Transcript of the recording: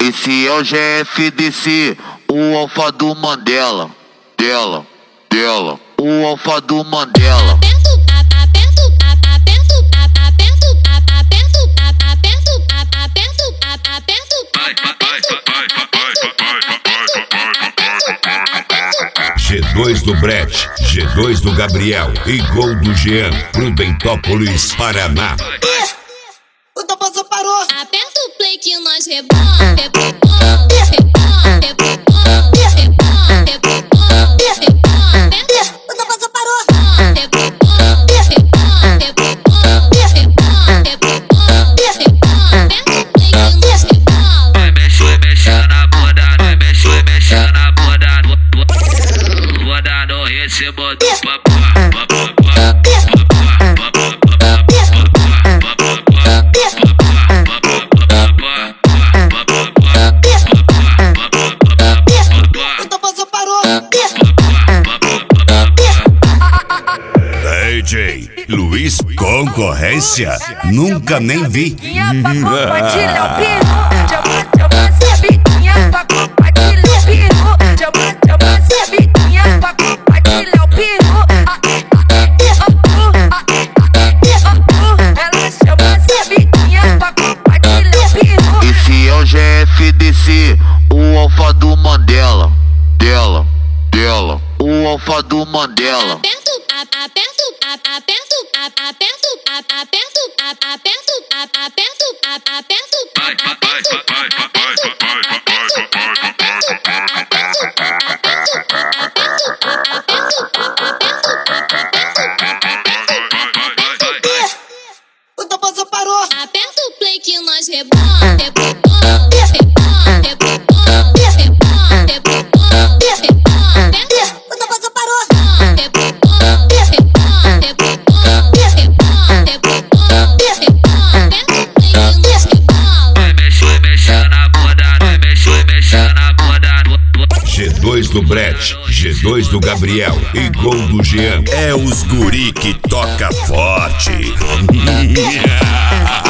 Esse é o GFDC, o alfa do Mandela. Dela. O alfa do Mandela. G2 do Brett, G2 do Gabriel e gol do Jean, Prudentópolis, Paraná. O Toposo parou. Aperta o play que nós rebola. O Toposo parou. Vai mexer na bunda, vai mexer na bunda. Vou dar no ritmo do O Toposo parou. DJ Luiz Concorrência, nunca nem vi. Compartilha o pico, chama sabidinha pra compartilhar o pico, chama sabidinha pra compartilhar o pico. Ela chama sabidinha pra compartilhar o pico. Esse é o GFDC, o alfa do Mandela. Dela. O alfa do Mandela. O Toposo parou. Aperta o play que nós rebola. O Toposo parou. vai mexer na bunda, vai mexer na bunda. G2 do Brett, G2 do Gabriel e gol do Jean. É os guri que toca forte.